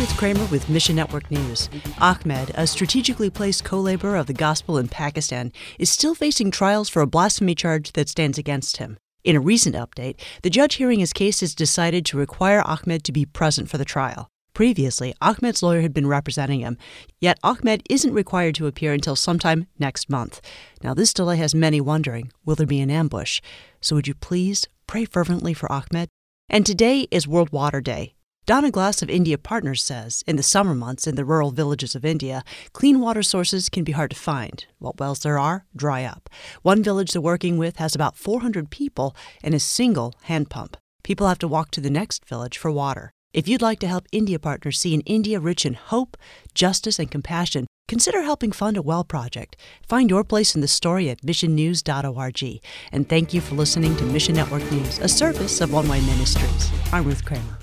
Ruth Kramer with Mission Network News. Ahmed, a strategically placed co-laborer of the gospel in Pakistan, is still facing trials for a blasphemy charge that stands against him. In a recent update, the judge hearing his case has decided to require Ahmed to be present for the trial. Previously, Ahmed's lawyer had been representing him, yet Ahmed isn't required to appear until sometime next month. Now, this delay has many wondering, will there be an ambush? So would you please pray fervently for Ahmed? And today is World Water Day. Donna Glass of India Partners says, in the summer months in the rural villages of India, clean water sources can be hard to find. What wells there are, dry up. One village they're working with has about 400 people and a single hand pump. People have to walk to the next village for water. If you'd like to help India Partners see an India rich in hope, justice, and compassion, consider helping fund a well project. Find your place in the story at missionnews.org. And thank you for listening to Mission Network News, a service of One Way Ministries. I'm Ruth Kramer.